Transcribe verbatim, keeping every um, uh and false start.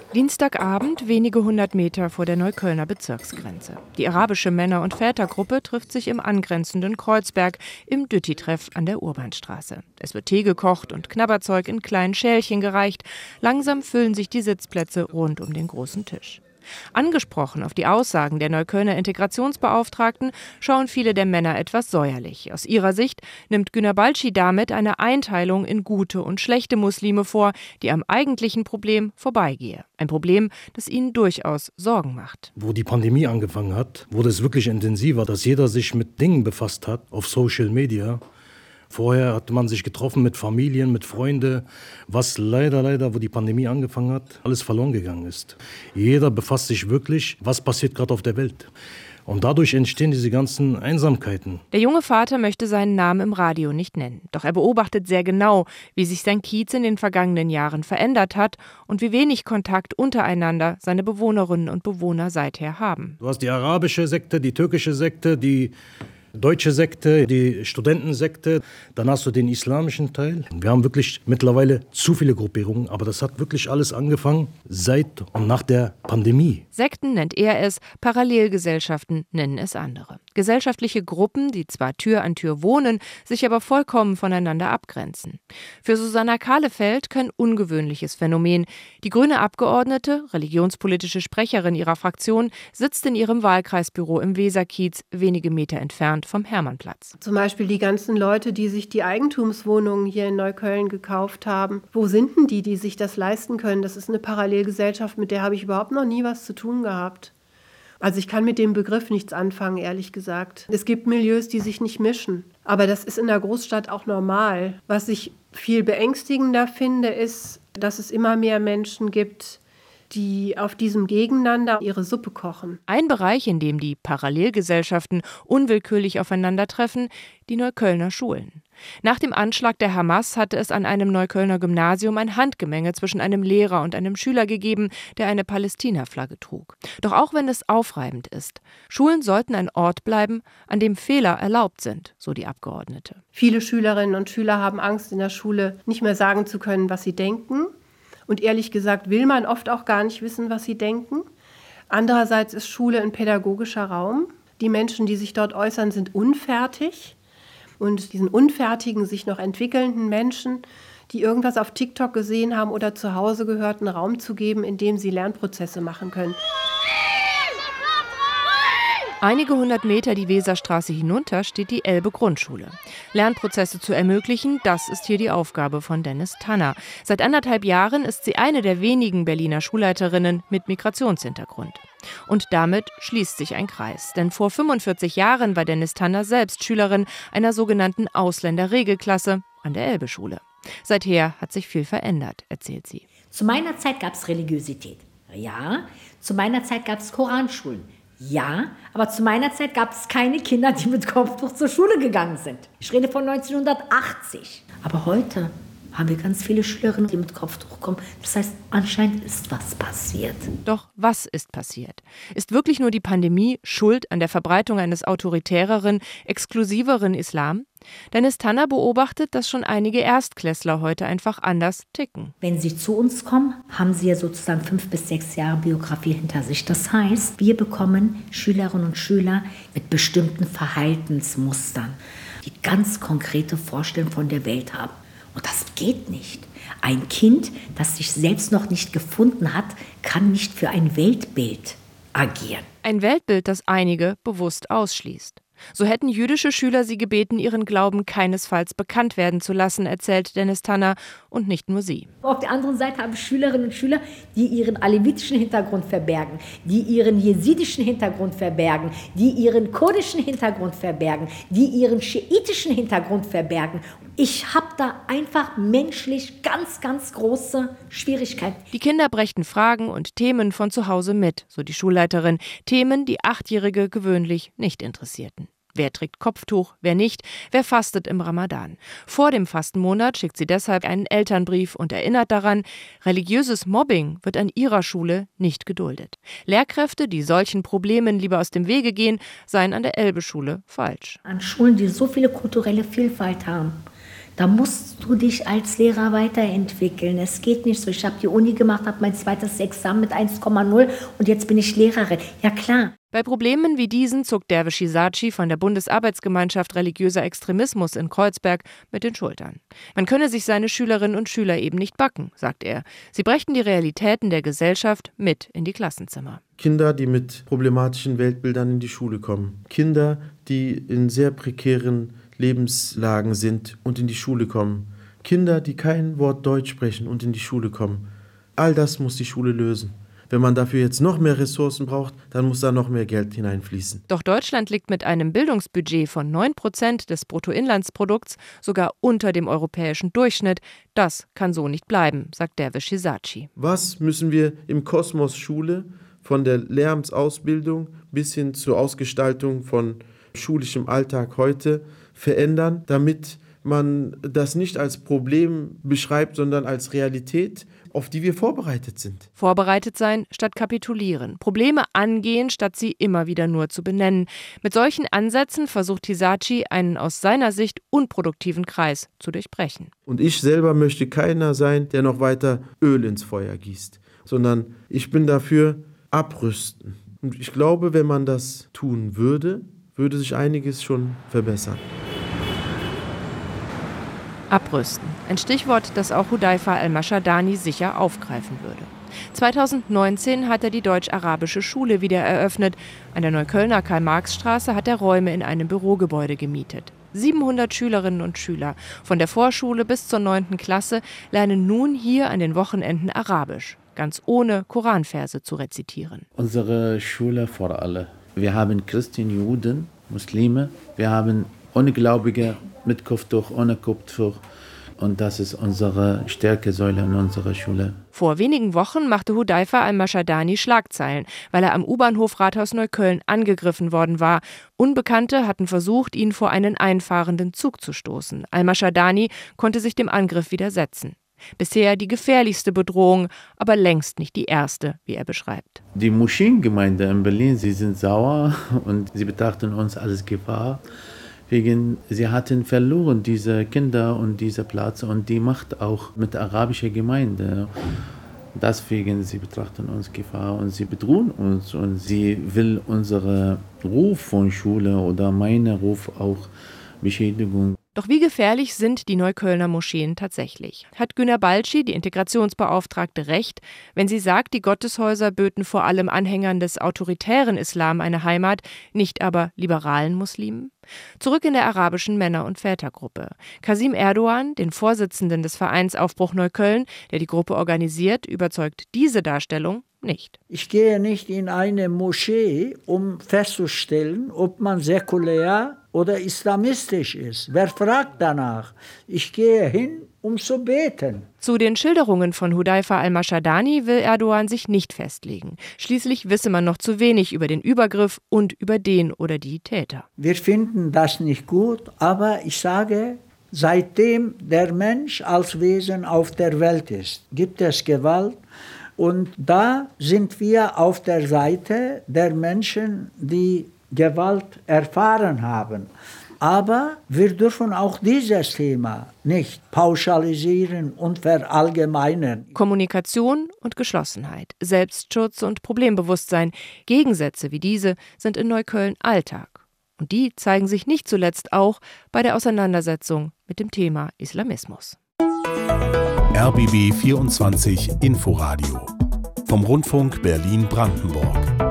Dienstagabend, wenige hundert Meter vor der Neuköllner Bezirksgrenze. Die arabische Männer- und Vätergruppe trifft sich im angrenzenden Kreuzberg im Dütti-Treff an der Urbanstraße. Es wird Tee gekocht und Knabberzeug in kleinen Schälchen gereicht. Langsam füllen sich die Sitzplätze rund um den großen Tisch. Angesprochen auf die Aussagen der Neuköllner Integrationsbeauftragten schauen viele der Männer etwas säuerlich. Aus ihrer Sicht nimmt Günner Balci damit eine Einteilung in gute und schlechte Muslime vor, die am eigentlichen Problem vorbeigehe. Ein Problem, das ihnen durchaus Sorgen macht. Wo die Pandemie angefangen hat, wurde es wirklich intensiver, dass jeder sich mit Dingen befasst hat auf Social Media. Vorher hat man sich getroffen mit Familien, mit Freunden, was leider, leider, wo die Pandemie angefangen hat, alles verloren gegangen ist. Jeder befasst sich wirklich, was passiert gerade auf der Welt. Und dadurch entstehen diese ganzen Einsamkeiten. Der junge Vater möchte seinen Namen im Radio nicht nennen. Doch er beobachtet sehr genau, wie sich sein Kiez in den vergangenen Jahren verändert hat und wie wenig Kontakt untereinander seine Bewohnerinnen und Bewohner seither haben. Du hast die arabische Sekte, die türkische Sekte, die deutsche Sekte, die Studentensekte, dann hast du den islamischen Teil. Wir haben wirklich mittlerweile zu viele Gruppierungen, aber das hat wirklich alles angefangen seit und nach der Pandemie. Sekten nennt er es, Parallelgesellschaften nennen es andere. Gesellschaftliche Gruppen, die zwar Tür an Tür wohnen, sich aber vollkommen voneinander abgrenzen. Für Susanna Kahlefeld kein ungewöhnliches Phänomen. Die grüne Abgeordnete, religionspolitische Sprecherin ihrer Fraktion, sitzt in ihrem Wahlkreisbüro im Weserkiez, wenige Meter entfernt vom Hermannplatz. Zum Beispiel die ganzen Leute, die sich die Eigentumswohnungen hier in Neukölln gekauft haben. Wo sind denn die, die sich das leisten können? Das ist eine Parallelgesellschaft, mit der habe ich überhaupt noch nie was zu tun gehabt. Also ich kann mit dem Begriff nichts anfangen, ehrlich gesagt. Es gibt Milieus, die sich nicht mischen. Aber das ist in der Großstadt auch normal. Was ich viel beängstigender finde, ist, dass es immer mehr Menschen gibt, die auf diesem Gegeneinander ihre Suppe kochen. Ein Bereich, in dem die Parallelgesellschaften unwillkürlich aufeinandertreffen, die Neuköllner Schulen. Nach dem Anschlag der Hamas hatte es an einem Neuköllner Gymnasium ein Handgemenge zwischen einem Lehrer und einem Schüler gegeben, der eine Palästina-Flagge trug. Doch auch wenn es aufreibend ist, Schulen sollten ein Ort bleiben, an dem Fehler erlaubt sind, so die Abgeordnete. Viele Schülerinnen und Schüler haben Angst, in der Schule nicht mehr sagen zu können, was sie denken. Und ehrlich gesagt will man oft auch gar nicht wissen, was sie denken. Andererseits ist Schule ein pädagogischer Raum. Die Menschen, die sich dort äußern, sind unfertig. Und diesen unfertigen, sich noch entwickelnden Menschen, die irgendwas auf TikTok gesehen haben oder zu Hause gehört, einen Raum zu geben, in dem sie Lernprozesse machen können. Einige hundert Meter die Weserstraße hinunter steht die Elbe-Grundschule. Lernprozesse zu ermöglichen, das ist hier die Aufgabe von Dennis Tanner. Seit anderthalb Jahren ist sie eine der wenigen Berliner Schulleiterinnen mit Migrationshintergrund. Und damit schließt sich ein Kreis. Denn vor fünfundvierzig Jahren war Dennis Tanner selbst Schülerin einer sogenannten Ausländerregelklasse an der Elbe-Schule. Seither hat sich viel verändert, erzählt sie. Zu meiner Zeit gab es Religiosität. Ja, zu meiner Zeit gab es Koranschulen. Ja, aber zu meiner Zeit gab es keine Kinder, die mit Kopftuch zur Schule gegangen sind. Ich rede von neunzehnhundertachtzig. Aber heute haben wir ganz viele Schülerinnen, die mit Kopftuch kommen. Das heißt, anscheinend ist was passiert. Doch was ist passiert? Ist wirklich nur die Pandemie schuld an der Verbreitung eines autoritäreren, exklusiveren Islam? Dennis Tanner beobachtet, dass schon einige Erstklässler heute einfach anders ticken. Wenn sie zu uns kommen, haben sie ja sozusagen fünf bis sechs Jahre Biografie hinter sich. Das heißt, wir bekommen Schülerinnen und Schüler mit bestimmten Verhaltensmustern, die ganz konkrete Vorstellungen von der Welt haben. Und das geht nicht. Ein Kind, das sich selbst noch nicht gefunden hat, kann nicht für ein Weltbild agieren. Ein Weltbild, das einige bewusst ausschließt. So hätten jüdische Schüler sie gebeten, ihren Glauben keinesfalls bekannt werden zu lassen, erzählt Dennis Tanner, und nicht nur sie. Auf der anderen Seite haben Schülerinnen und Schüler, die ihren alevitischen Hintergrund verbergen, die ihren jesidischen Hintergrund verbergen, die ihren kurdischen Hintergrund verbergen, die ihren schiitischen Hintergrund verbergen. Ich habe da einfach menschlich ganz, ganz große Schwierigkeiten. Die Kinder brächten Fragen und Themen von zu Hause mit, so die Schulleiterin. Themen, die Achtjährige gewöhnlich nicht interessierten. Wer trägt Kopftuch, wer nicht, wer fastet im Ramadan. Vor dem Fastenmonat schickt sie deshalb einen Elternbrief und erinnert daran, religiöses Mobbing wird an ihrer Schule nicht geduldet. Lehrkräfte, die solchen Problemen lieber aus dem Wege gehen, seien an der Elbe-Schule falsch. An Schulen, die so viele kulturelle Vielfalt haben, Da musst du dich als Lehrer weiterentwickeln. Es geht nicht so, ich habe die Uni gemacht, habe mein zweites Examen mit eins Komma null und jetzt bin ich Lehrerin. Ja klar. Bei Problemen wie diesen zuckt Dervish Isaci von der Bundesarbeitsgemeinschaft Religiöser Extremismus in Kreuzberg mit den Schultern. Man könne sich seine Schülerinnen und Schüler eben nicht backen, sagt er. Sie brächten die Realitäten der Gesellschaft mit in die Klassenzimmer. Kinder, die mit problematischen Weltbildern in die Schule kommen. Kinder, die in sehr prekären Lebenslagen sind und in die Schule kommen. Kinder, die kein Wort Deutsch sprechen und in die Schule kommen. All das muss die Schule lösen. Wenn man dafür jetzt noch mehr Ressourcen braucht, dann muss da noch mehr Geld hineinfließen. Doch Deutschland liegt mit einem Bildungsbudget von neun Prozent des Bruttoinlandsprodukts sogar unter dem europäischen Durchschnitt. Das kann so nicht bleiben, sagt Dervish Isaci. Was müssen wir im Kosmos Schule, von der Lehramtsausbildung bis hin zur Ausgestaltung von schulischem Alltag heute verändern, damit man das nicht als Problem beschreibt, sondern als Realität, auf die wir vorbereitet sind. Vorbereitet sein statt kapitulieren. Probleme angehen, statt sie immer wieder nur zu benennen. Mit solchen Ansätzen versucht Isaci, einen aus seiner Sicht unproduktiven Kreis zu durchbrechen. Und ich selber möchte keiner sein, der noch weiter Öl ins Feuer gießt, sondern ich bin dafür abrüsten. Und ich glaube, wenn man das tun würde, würde sich einiges schon verbessern. Abrüsten. Ein Stichwort, das auch Hudayfa al-Mashadani sicher aufgreifen würde. zweitausendneunzehn hat er die deutsch-arabische Schule wieder eröffnet. An der Neuköllner Karl-Marx-Straße hat er Räume in einem Bürogebäude gemietet. siebenhundert Schülerinnen und Schüler von der Vorschule bis zur neunten Klasse lernen nun hier an den Wochenenden Arabisch, ganz ohne Koranverse zu rezitieren. Unsere Schule vor allem. Wir haben Christen, Juden, Muslime, wir haben Ungläubige mit Kopftuch, ohne Kopftuch. Und das ist unsere Stärkesäule in unserer Schule. Vor wenigen Wochen machte Hudayfa al-Mashadani Schlagzeilen, weil er am U-Bahnhof Rathaus Neukölln angegriffen worden war. Unbekannte hatten versucht, ihn vor einen einfahrenden Zug zu stoßen. Al-Mashadani konnte sich dem Angriff widersetzen. Bisher die gefährlichste Bedrohung, aber längst nicht die erste, wie er beschreibt. Die Moscheengemeinde in Berlin, sie sind sauer und sie betrachten uns als Gefahr. Wegen, sie hatten verloren, diese Kinder und diese Platz und die Macht auch mit der arabischen Gemeinde. Deswegen, sie betrachten uns Gefahr und sie bedrohen uns und sie will unseren Ruf von Schule oder meinen Ruf auch Beschädigung. Doch wie gefährlich sind die Neuköllner Moscheen tatsächlich? Hat Güner Balci, die Integrationsbeauftragte, recht, wenn sie sagt, die Gotteshäuser böten vor allem Anhängern des autoritären Islam eine Heimat, nicht aber liberalen Muslimen? Zurück in der arabischen Männer- und Vätergruppe. Kasim Erdogan, den Vorsitzenden des Vereins Aufbruch Neukölln, der die Gruppe organisiert, überzeugt diese Darstellung nicht. Ich gehe nicht in eine Moschee, um festzustellen, ob man säkulär oder islamistisch ist. Wer fragt danach? Ich gehe hin, um zu beten. Zu den Schilderungen von Hudayfa al-Mashadani will Erdogan sich nicht festlegen. Schließlich wisse man noch zu wenig über den Übergriff und über den oder die Täter. Wir finden das nicht gut, aber ich sage, seitdem der Mensch als Wesen auf der Welt ist, gibt es Gewalt. Und da sind wir auf der Seite der Menschen, die Gewalt erfahren haben. Aber wir dürfen auch dieses Thema nicht pauschalisieren und verallgemeinern. Kommunikation und Geschlossenheit, Selbstschutz und Problembewusstsein, Gegensätze wie diese sind in Neukölln Alltag. Und die zeigen sich nicht zuletzt auch bei der Auseinandersetzung mit dem Thema Islamismus. R B B vierundzwanzig Inforadio vom Rundfunk Berlin-Brandenburg.